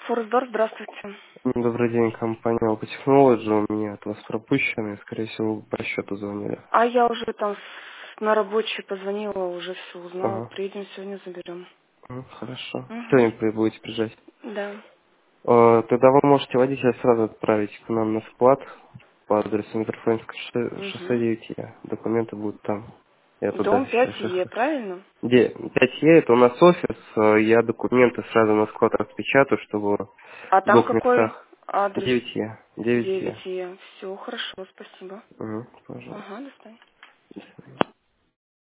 Форсдор, здравствуйте. Добрый день, компания Alpha Technology. У меня от вас пропущено, и, скорее всего, вы по счету звонили. А я уже там на рабочий позвонила, уже все узнала. Ага. Приедем сегодня, заберем. Хорошо. Угу. Сегодня будете приезжать. Да. Тогда вы можете водителя сразу отправить к нам на склад по адресу Митрофанское шоссе Угу. 9Е. Документы будут там. Я туда Дом сейчас 5Е, их... правильно? Где? 5Е, это у нас офис. Я документы сразу на склад распечатаю, чтобы А в там двух какой местах. адрес? 9Е. 9Е. 9Е. Все, хорошо, спасибо. Угу, пожалуйста. Ага, до свидания.